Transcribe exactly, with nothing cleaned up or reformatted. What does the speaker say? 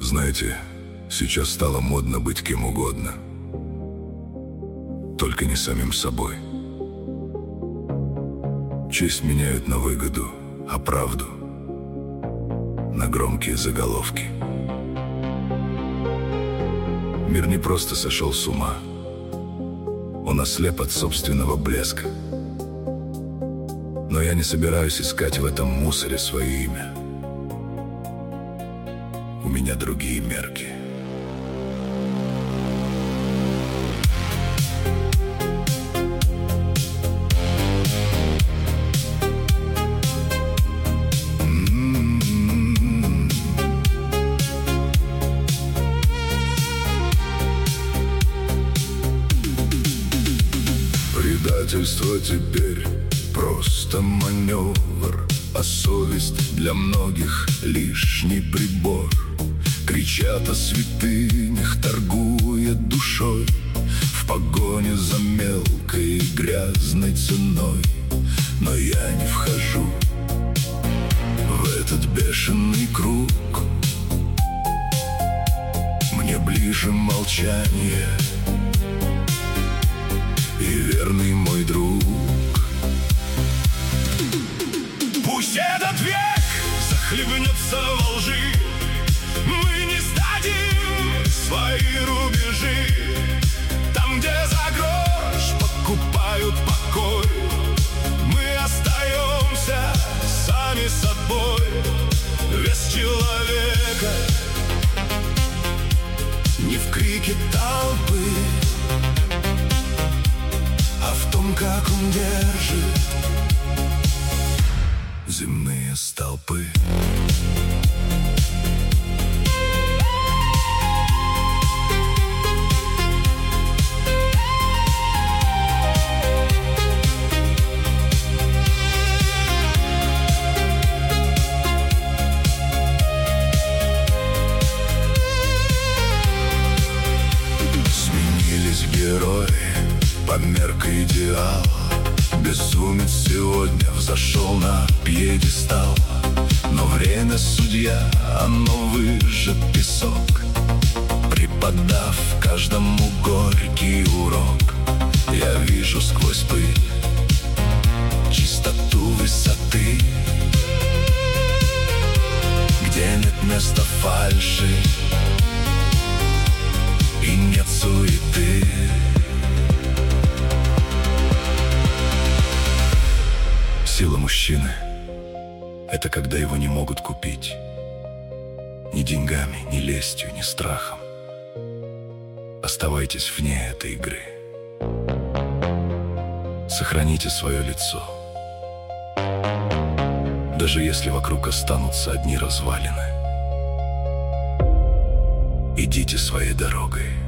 Знаете, сейчас стало модно быть кем угодно, только не самим собой. Честь меняют на выгоду, а правду на громкие заголовки. Мир не просто сошел с ума, он ослеп от собственного блеска. Но я не собираюсь искать в этом мусоре свое имя. У меня другие мерки. Предательство теперь просто маневр, а совесть для многих лишний прибор. Кричат о святынях, торгуя душой, в погоне за мелкой и грязной ценой. Но я не вхожу в этот бешеный круг. Мне ближе молчание и верный мой друг. Пусть этот век захлебнется во лжи, мы не сдадим свои рубежи. Там, где за грош покупают покой, мы остаемся сами собой. Вес человека не в крике толпы, а в том, как он держит земные столпы. Сменились герои по мерке идеала. Безумец сегодня взошел на пьедестал. Но время судья, оно выжжет песок, преподав каждому горький урок. Я вижу сквозь пыль чистоту высоты, где нет места фальши и нет суеты. Сила мужчины — это когда его не могут купить ни деньгами, ни лестью, ни страхом. Оставайтесь вне этой игры. Сохраните свое лицо, даже если вокруг останутся одни развалины. Идите своей дорогой.